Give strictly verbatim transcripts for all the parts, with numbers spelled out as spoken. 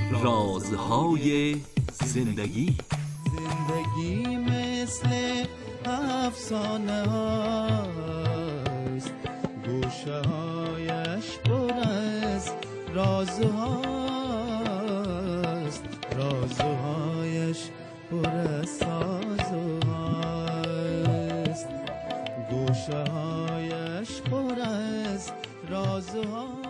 رازهای زندگی. زندگی مثل افسانه هاست، گوشه هایش پر از رازهاست، رازهایش پر از سازهاست، گوشه هایش پر از رازهاست.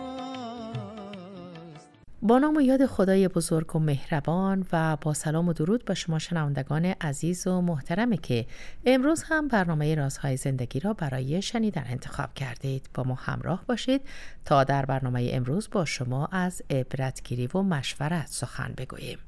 با نام و یاد خدای بزرگ و مهربان و با سلام و درود به شما شنوندگان عزیز و محترمی که امروز هم برنامه رازهای زندگی را برای شنیدن انتخاب کردید. با ما همراه باشید تا در برنامه امروز با شما از عبرتگیری و مشورت سخن بگوییم.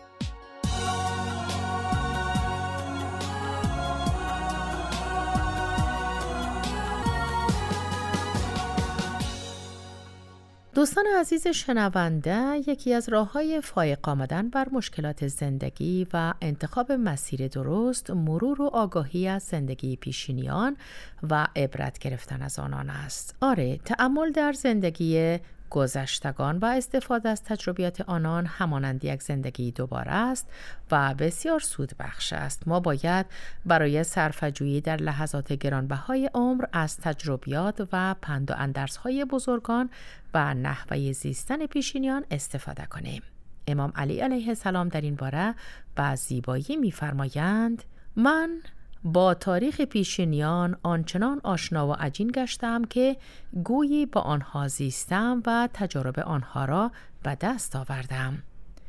دوستان عزیز شنونده، یکی از راه‌های فایق آمدن بر مشکلات زندگی و انتخاب مسیر درست، مرور و آگاهی از زندگی پیشینیان و عبرت گرفتن از آنان است. آره، تأمل در زندگی گذشتگان و استفاده از تجربیات آنان همانند یک زندگی دوباره است و بسیار سود بخش است. ما باید برای صرفه‌جویی در لحظات گرانبهای عمر از تجربیات و پند و اندرس‌های بزرگان و نحوه زیستن پیشینیان استفاده کنیم. امام علی علیه السلام در این باره با زیبایی می‌فرمایند: من با تاریخ پیشینیان آنچنان آشنا و عجین گشتم که گویی با آنها زیستم و تجارب آنها را به دست آوردم.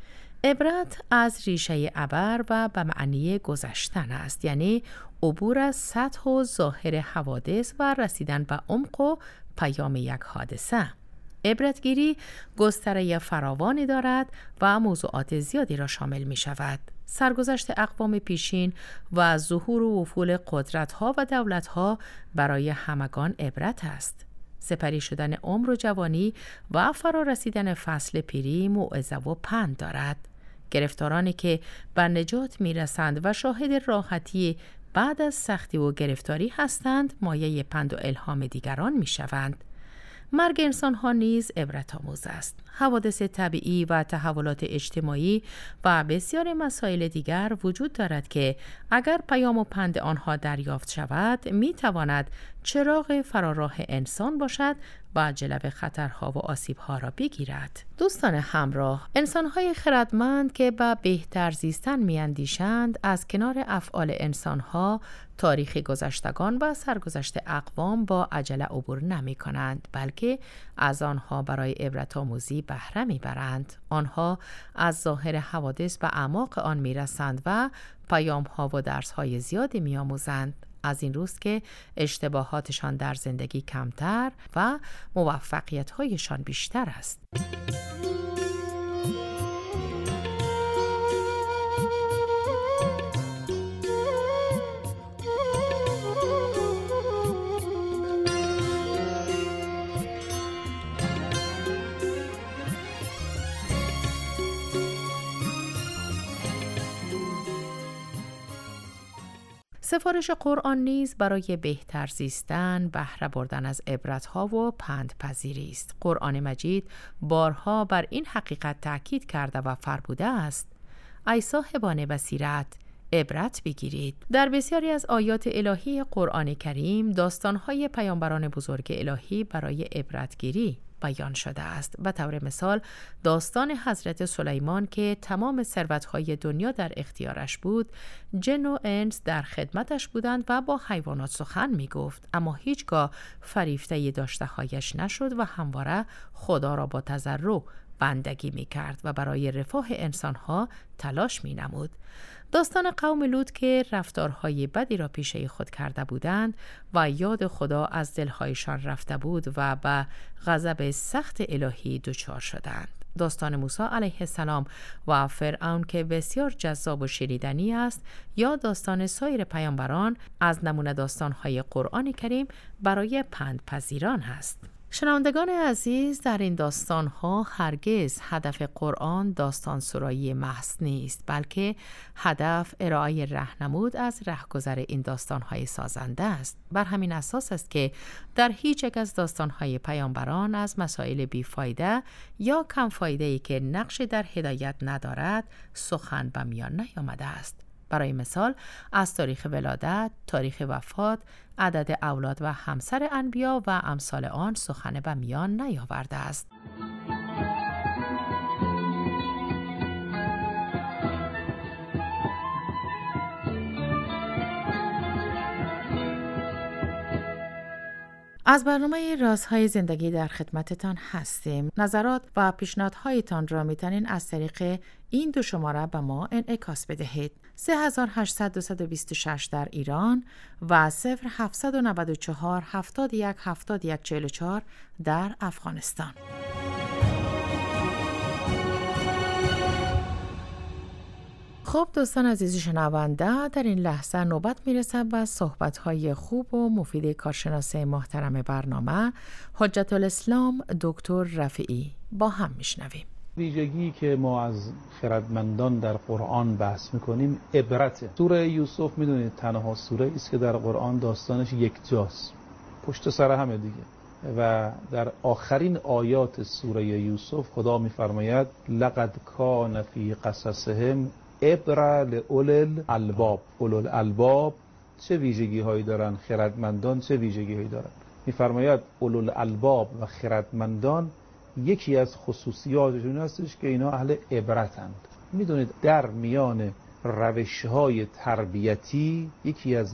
عبرت از ریشه عبر و به معنی گذشتن است، یعنی عبور از سطح و ظاهر حوادث و رسیدن به عمق و پیام یک حادثه. عبرتگیری گستره فراوانی دارد و موضوعات زیادی را شامل می شود. سرگذشت اقوام پیشین و ظهور و افول قدرت‌ها و دولت‌ها برای همگان عبرت است. سپری شدن عمر و جوانی و فرا رسیدن فصل پیری موعظه و پند دارد. گرفتارانی که به نجات می‌رسند و شاهد راحتی بعد از سختی و گرفتاری هستند، مایه پند و الهام دیگران می‌شوند. مرگ انسان‌ها نیز عبرت آموز است. حوادث طبیعی و تحولات اجتماعی و بسیار مسائل دیگر وجود دارد که اگر پیام و پند آنها دریافت شود، می‌تواند چراغ فراراه انسان باشد و جلو خطرها و آسیب‌ها را بگیرد. دوستان همراه، انسان‌های خردمند که به بهتر زیستن می‌اندیشند، از کنار افعال انسان‌ها، تاریخ گذشتگان و سرگذشت اقوام با عجله عبور نمی‌کنند، بلکه از آنها برای عبرت آموزی بهره می‌برند. آنها از ظاهر حوادث به اعماق آن می‌رسند و پیام‌ها و درس‌های زیادی می‌آموزند. از این روست که اشتباهاتشان در زندگی کمتر و موفقیت‌هایشان بیشتر است. سفارش قرآن نیز برای بهتر زیستن، بهره بردن از عبرت‌ها و پندپذیری است. قرآن مجید بارها بر این حقیقت تأکید کرده و فرموده است: ای صاحبان بصیرت، عبرت بگیرید. در بسیاری از آیات الهی قرآن کریم داستان‌های پیامبران بزرگ الهی برای عبرتگیری بیان شده است. به طور مثال داستان حضرت سلیمان که تمام ثروت‌های دنیا در اختیارش بود، جن و انس در خدمتش بودند و با حیوانات سخن می‌گفت، اما هیچگاه فریفته داشته‌هایش نشد و همواره خدا را با تضرع بندگی می‌کرد و برای رفاه انسان‌ها تلاش می‌نمود. داستان قوم لوط که رفتارهای بدی را پیشه خود کرده بودند و یاد خدا از دلهایشان رفته بود و به غضب سخت الهی دچار شدند. داستان موسی علیه السلام و فرعون که بسیار جذاب و شنیدنی است، یا داستان سایر پیامبران از نمونه داستان‌های قرآن کریم برای پندپذیران است. شنوندگان عزیز، در این داستان‌ها هرگز هدف قرآن داستان سرایی محض نیست، بلکه هدف ارائه راهنمود از رهگذر این داستان‌های سازنده است. بر همین اساس است که در هیچ یک از داستان‌های پیامبران از مسائل بیفایده یا کم فایده‌ای که نقشی در هدایت ندارد سخن به میان نیامده است. برای مثال از تاریخ ولادت، تاریخ وفات، عدد اولاد و همسر انبیا و امثال آن سخن به میان نیاورده است. از برنامه رازهای زندگی در خدمتتان هستیم. نظرات و پیشنهادهایتان را میتونین از طریق این دو شماره به ما انعکاس بدهید: سه هزار و هشتصد و دویست و بیست و شش در ایران و صفر هفتصد و نود و چهار هفتاد و یک هفتاد و یک چهل و چهار در افغانستان. خب دوستان عزیز شنونده، در این لحظه نوبت میرسه و صحبت‌های خوب و مفید کارشناس محترم برنامه حجت الاسلام دکتر رفیعی با هم میشنویم. ویژگی که ما از خردمندان در قرآن بحث میکنیم عبرته. سوره یوسف میدونید تنها سوره است که در قرآن داستانش یک جاست، پشت سر همه دیگه. و در آخرین آیات سوره یوسف خدا میفرماید لقد کان فی قصصهم عبره لأولی الالباب. اولو الالباب چه ویژگی هایی دارن؟ خردمندان چه ویژگی هایی دارن؟ میفرماید اولو الالباب و خردمندان یکی از خصوصیاتشون هستش که اینا اهل عبرتند. میدونید در میان روش‌های تربیتی یکی از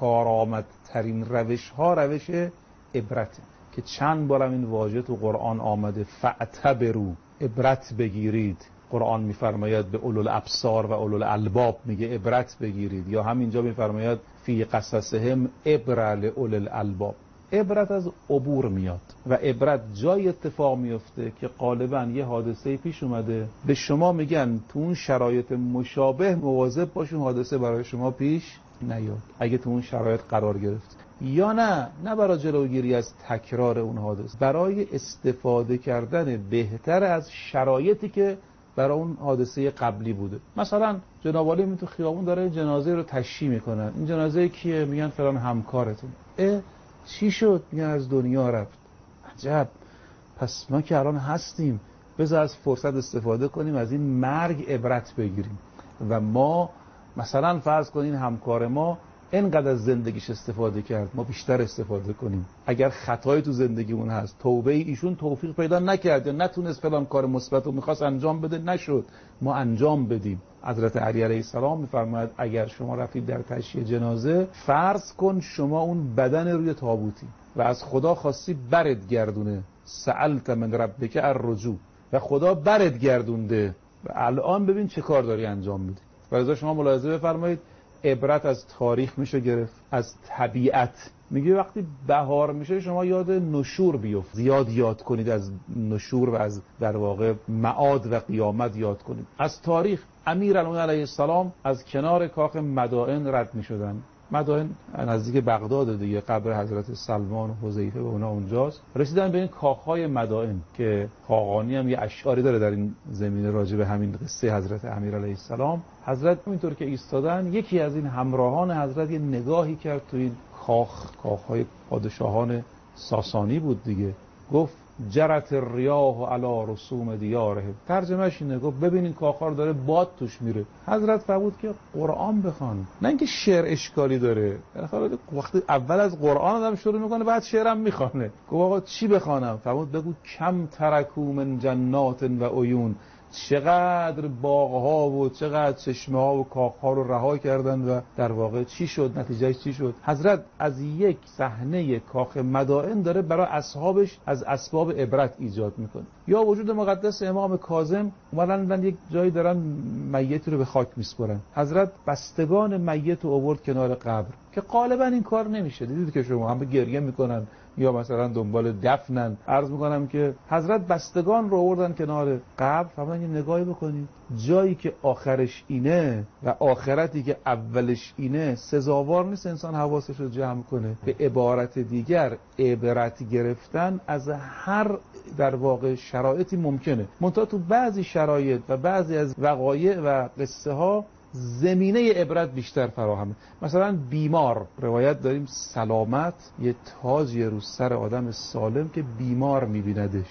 کارآمدترین روش‌ها روش عبرته که چند بارم این واژه تو قرآن آمده، فاعتبروا، عبرت بگیرید. قرآن میفرماید به اولو الابصار و اولو الالباب میگه عبرت بگیرید، یا همینجا میفرماید فی قصصهم عبره لاولی الالباب. عبرت از عبور میاد و عبرت جای اتفاق میفته که غالبا یه حادثه پیش اومده، به شما میگن تو اون شرایط مشابه مواظب باشون حادثه برای شما پیش نیاد اگه تو اون شرایط قرار گرفت، یا نه نه برای جلوگیری از تکرار اون حادثه، برای استفاده کردن بهتر از شرایطی که برای اون حادثه قبلی بوده. مثلا جناب عالی می تو خیابون داره جنازه رو تشییع میکنن، این جنازه کیه؟ میگن فلان همکارتون. اه چی شد؟ میگن از دنیا رفت. عجب، پس ما که الان هستیم بذار از فرصت استفاده کنیم از این مرگ عبرت بگیریم. و ما مثلا فرض کنین همکار ما اینقدر از زندگیش استفاده کرد، ما بیشتر استفاده کنیم. اگر خطایی تو زندگیمون هست، توبه ایشون توفیق پیدا نکرد یا نتونست فلان کار مثبت رو میخواست انجام بده نشد، ما انجام بدیم. حضرت علی علیه السلام میفرماید اگر شما رفتید در تشییع جنازه، فرض کن شما اون بدن روی تابوتی و از خدا خواستی برت گردونه، سألت من ربک الرجوع، و خدا برت گردونده و الان ببین چه کار داری انجام میدی. و لذا شما ملاحظه بفرمایید عبرت از تاریخ میشه گرفت، از طبیعت. میگه وقتی بهار میشه شما یاد نشور بیفت، زیاد یاد کنید از نشور و از در واقع معاد و قیامت یاد کنید. از تاریخ امیرالمومنین علیه السلام از کنار کاخ مدائن رد میشدن. مدائن نزدیک بغداد دیگه، قبر حضرت سلمان و حذیفه و اونا اونجاست. رسیدن به این کاخهای مدائن که خاقانی هم یه اشعاری داره در این زمینه راجع به همین قصه حضرت امیر علیه السلام. حضرت اینطور که ایستادن، یکی از این همراهان حضرت یه نگاهی کرد تو این کاخ، کاخهای پادشاهان ساسانی بود دیگه، گفت جرت الریاح علی رسوم دیارهم. ترجمهش اینه، گفت ببینین کاخا رو داره باد توش میره. حضرت فرمود که قرآن بخوان، نه اینکه شعر اشکالی داره. وقتی اول از قرآن آدم شروع میکنه بعد شعرم میخوانه. گفت آقا چی بخوانم؟ فرمود بگو کم ترکو من جنات و عیون، چقدر باغها و چقدر چشمه ها و کاخها رو رها کردن و در واقع چی شد؟ نتیجهش چی شد؟ حضرت از یک صحنه کاخ مدائن داره برای اصحابش از اسباب عبرت ایجاد میکنه. یا وجود مقدس امام کاظم اومدن یک جایی دارن میتی رو به خاک میسپرن، حضرت بستگان میت رو آورد کنار قبر که غالبا این کار نمیشه. دیدید که شما هم گریه میکنن یا مثلا دنبال دفنن. عرض میکنم که حضرت بستگان رو آوردن کنار قبر. فرمودن یه نگاهی بکنید، جایی که آخرش اینه و آخرتی که اولش اینه سزاوار نیست انسان حواسش رو جمع کنه. به عبارت دیگر عبرت گرفتن از هر در واقع شرایطی ممکنه، منتها تو بعضی شرایط و بعضی از وقایع و قصه ها زمینه عبرت بیشتر فراهمه. مثلا بیمار، روایت داریم سلامت یه تاجیه رو سر آدم سالم که بیمار میبیندش.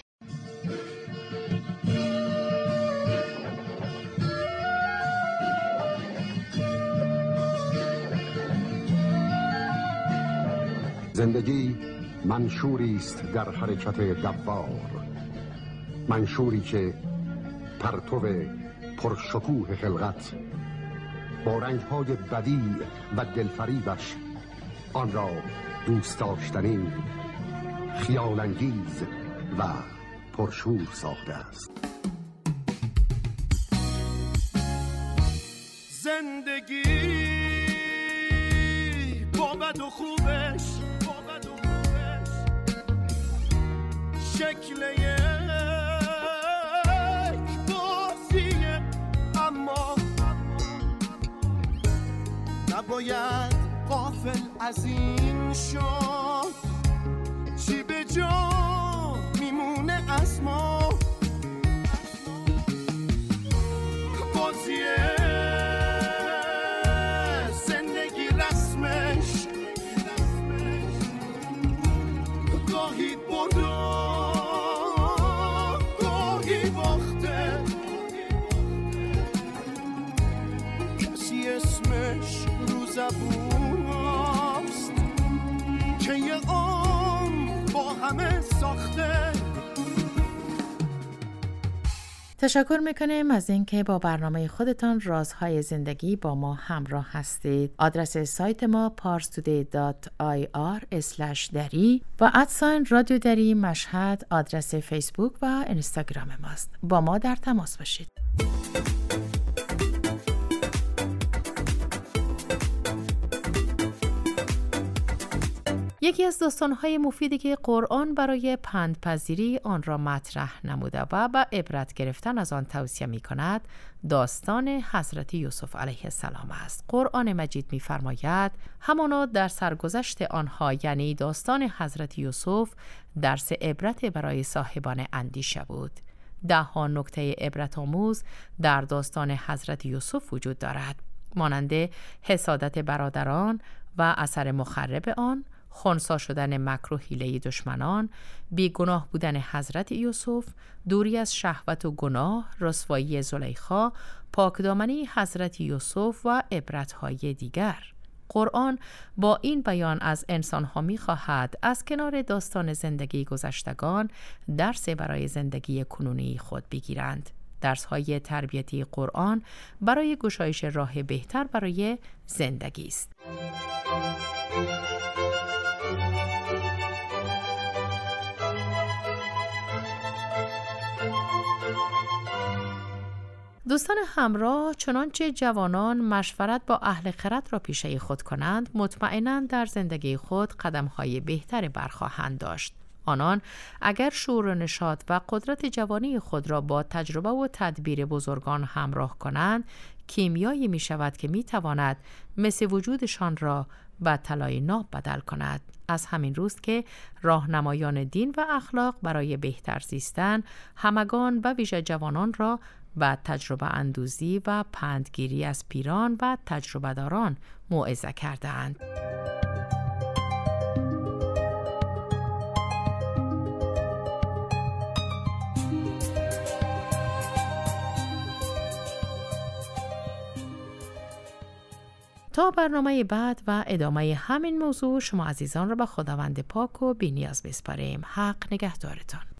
زندگی منشوری است در حرکت دوار، منشوری که پرتو پرشکوه خلقت با رنگ‌های بدیع و دلفریبش آن را دوست داشتنی، خیال انگیز و پرشور ساخته است. زندگی با بد و خوبش، با بد و خوبش شکل یک بازیه، اما نباید غافل از این شد چی به جا میمونه از ما. بازیه زندگی رسمش گاهی برده گاهی باخته، کسی اسمش رو زبون است که یه عمر با همه ساخته. تشکر میکنیم از اینکه با برنامه خودتان رازهای زندگی با ما همراه هستید. آدرس سایت ما پارس تودی دات آی آر اسلش دری و ادساین رادیو دری مشهد آدرس فیسبوک و اینستاگرام ماست. با ما در تماس باشید. یکی از داستان‌های مفیدی که قرآن برای پندپذیری آن را مطرح نموده و با عبرت گرفتن از آن توصیه می‌کند، داستان حضرت یوسف علیه السلام است. قرآن مجید می‌فرماید همانا در سرگذشت آنها، یعنی داستان حضرت یوسف، درس عبرت برای صاحبان اندیشه بود. ده ها نکته عبرت آموز در داستان حضرت یوسف وجود دارد، مانند حسادت برادران و اثر مخرب آن، خنثی شدن مکر و حیله دشمنان، بیگناه بودن حضرت یوسف، دوری از شهوت و گناه، رسوایی زلیخا، پاکدامنی حضرت یوسف و عبرت‌های دیگر. قرآن با این بیان از انسان‌ها می‌خواهد از کنار داستان زندگی گذشتگان درس برای زندگی کنونی خود بگیرند. درس‌های تربیتی قرآن برای گشایش راه بهتر برای زندگی است. دوستان همراه، چنانچه جوانان مشورت با اهل خرد را پیشه خود کنند، مطمئناً در زندگی خود قدم‌های بهتری برخواهند داشت. آنان اگر شور و نشاط و قدرت جوانی خود را با تجربه و تدبیر بزرگان همراه کنند، کیمیایی می شود که می تواند مثل وجودشان را به طلای ناب بدل کند. از همین روست که راهنمایان دین و اخلاق برای بهتر زیستن همگان و ویژه جوانان را و تجربه اندوزی و پندگیری از پیران و تجربه داران موعظه کردند. تا برنامه بعد و ادامه همین موضوع، شما عزیزان را به خداوند پاک و بی‌نیاز بسپاریم. حق نگهدارتان.